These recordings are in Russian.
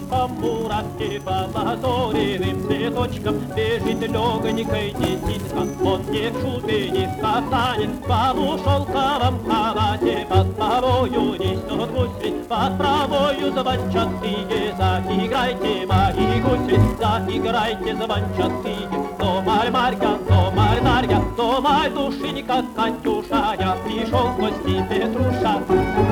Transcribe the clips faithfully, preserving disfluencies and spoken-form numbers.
по мурашке, по лазоревым цветочкам бежит легонькой детинка. Он не в шубе, не в кафтане, в полушелковом халате, под правою несет гусли, под правою звончатые. Заиграйте, мои гусли, заиграйте звончатые. Домаль Марья, домаль Дарья, домаль душенька Катюша, я пришел в гости Петруша.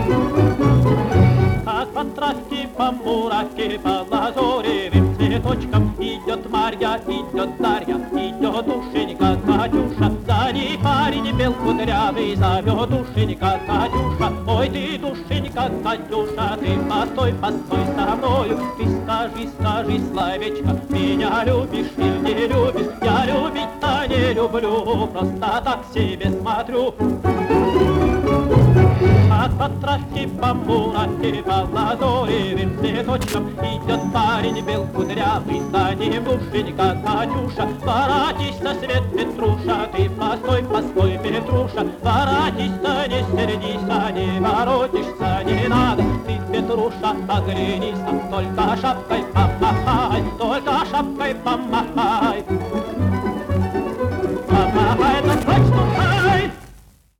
Как по травке, по мурашке, по лазоревым цветочкам идет Марья, идет Дарья, идет душенька Катюша. За ней парень бел кудрявый зовет душенька Катюша. Ой, ты, душенька Катюша, ты постой, постой со мною. Ты скажи, скажи словечко, меня любишь или не любишь? Я любить-то не люблю, просто так себе смотрю. Как по травке, по мурашке, по лазоревым цветочкам идет парень бел кудрявый, за ним душенька Катюша. Воротись-то, свет, Петруша, ты постой, постой, Петруша. Воротись-то, не сердись, не воротишься, не надо. Ты, Петруша, оглянись, только шапкой помахай, только шапкой помахай.